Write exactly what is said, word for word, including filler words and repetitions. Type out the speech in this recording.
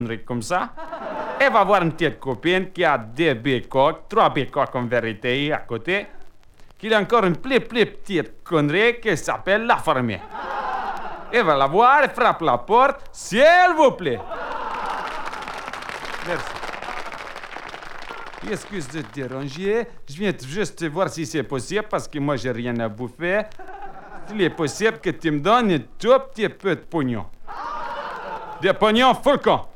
comme ça. Elle va voir une petite copine qui a deux bécoques, trois bécoques en vérité à côté, qui a encore une plus, plus petite connerie qui s'appelle la fermière. Elle va la voir, elle frappe la porte, s'il vous plaît. Merci. Excuse de te déranger, je viens juste voir si c'est possible parce que moi j'ai rien à bouffer. Il est possible que tu me donnes un tout petit peu de pognon. Des pognons full con.